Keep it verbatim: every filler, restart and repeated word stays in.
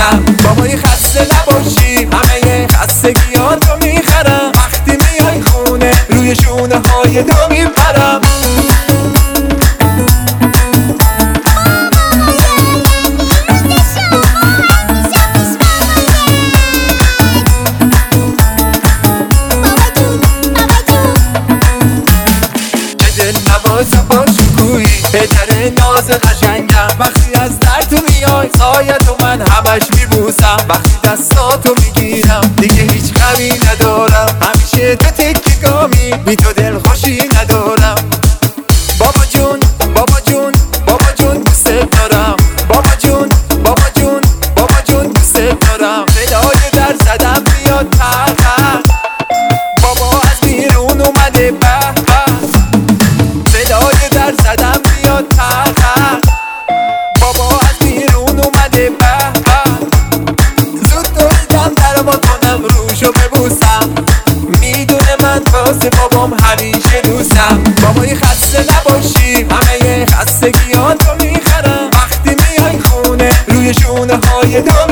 میبوسم. بابای خسته نباشی، همه خستگیاتو میخرم. وقتی میای خونه روی شونه های تو میپرم. پدر ناز قشنگم، وقتی از در تو میای سایت و من همش میبوسم. وقتی دستاتو میگیرم دیگه هیچ غمی ندارم. همیشه تو تکیگامی، بی تو دل خوشی ندارم. بابا جون بابا جون بابا جون دوست دارم. بابا جون بابا جون بابا جون دوست دارم. صدای در زدم میاد تق تق، بابا از بیرون اومده به به. صدای در زدم میاد تق تق، بابا از بیرون اومده به به. زود دویدم در با کنم روشو ببوسم. میدونه من واسه بابام همیشه دوستم. بابای خسته نباشی، همه خستگیاتو میخرم. وقتی میای خونه روی شونه های تو